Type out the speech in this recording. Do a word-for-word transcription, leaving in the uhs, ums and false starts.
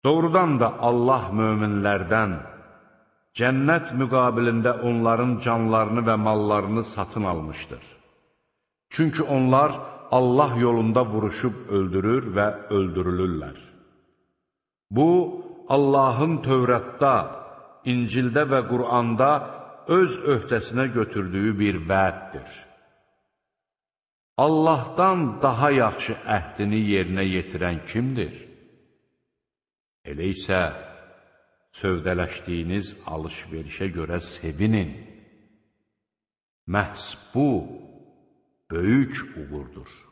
Doğrudan da Allah möminlərdən cənnət müqabilində onların canlarını və mallarını satın almışdır. Çünki onlar Allah yolunda vuruşub öldürür və öldürülürlər. Bu, Allahın Tövratda, İncildə və Quranda öz öhdəsinə götürdüyü bir vəddir. Allahdan daha yaxşı əhdini yerinə yetirən kimdir? Elə isə sövdələşdiyiniz alış-verişə görə sevinin. Məhz bu, böyük uğurdur.